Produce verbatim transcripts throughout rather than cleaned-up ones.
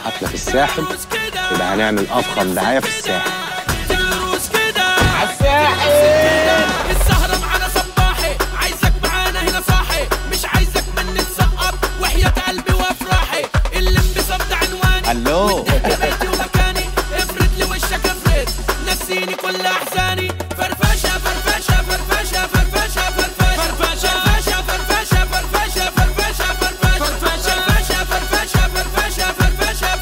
حفله في الساحل يبقى هنعمل افخم دعايه في الساحل. على الساحل السهره معانا صباحي، عايزك معانا هنا صاحي، مش عايزك مني تسقط وحياة قلبي وافراحي. الانبساط ده عنواني، الو بيتي ومكاني، افرد لي وشك افرد، نسيني كل احزاني. فرفشه فرفشه فرفشه فرفشه فرفشه فرفشه فرفشه فرفشه فرفشه فرفشه فرفشه فرفشه فرفشه فرفشه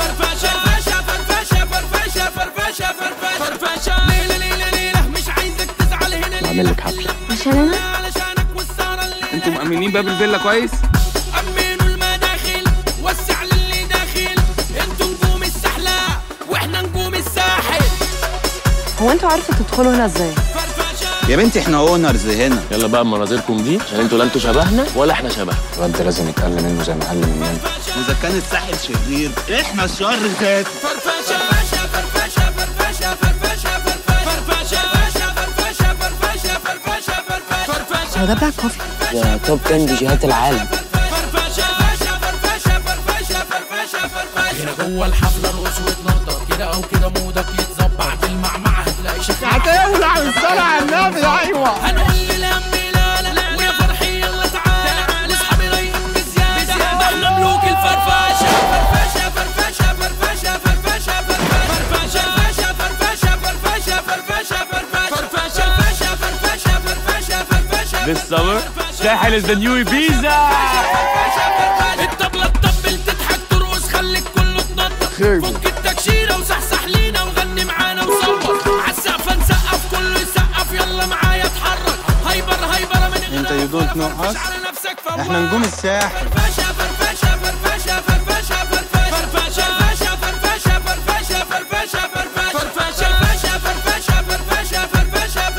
فرفشه فرفشه فرفشه. ليله ليله ليله مش عايزك تزعل هنا. بعمل لك حفله عشان انا علشانك والسهره الليله. انتوا مأمنين باب الفيلا كويس؟ أمنوا المداخل، وسع للي داخل، انتوا نجوم السحلة واحنا نجوم الساحل. هو انتوا عارفوا تدخلوا هنا ازاي؟ يا بنتي احنا اونرز هنا. يلا بقى بمناظركم دي، عشان انتوا لا انتوا شبهنا ولا احنا شبه. وانت لازم يتقل منه زي ما قل مننا. واذا كان الساحل شرير احنا الشر ذات. فرفشه فرفشه فرفشه فرفشه فرفشه فرفشه فرفشه فرفشه فرفشه فرفشه. هو ده بلاك كوفي؟ ده توب عشرة ديجيهات العالم. هنا جوه الحفله ارقص واتنطط، كده او كده مودك يتظبط. بعد المعمعه هتلاقي شكل هتولع بالصلاة على النبي. ايوه هنقول للهم لا لا ويا فرحي يلا تعالى، لاصحابي رايقين بزياده، احنا ملوك الفرفشه. فرفشه فرفشه فرفشه فرفشه فرفشه فرفشه فرفشه فرفشه فرفشه فرفشه فرفشه فرفشه فرفشه. This summer ساحل is the new Ibiza. الطبلة تطبل تضحك ترقص خليك كله تنطط، فك التكشيرة وصحصح لينا وغني معانا وصوت عالسقفة نسقف كله يسقف يلا معايا اتحرك. هايبر هايبر من غير انت you don't know us. احنا نجوم الساحل. فرفشة فرفشة فرفشة فرفشة فرفشة فرفشة فرفشة فرفشة فرفشة فرفشة فرفشة فرفشة فرفشة فرفشة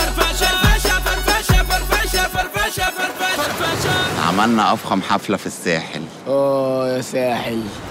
فرفشة فرفشة فرفشة فرفشة. عملنا افخم حفله في الساحل. اوه يا ساحل.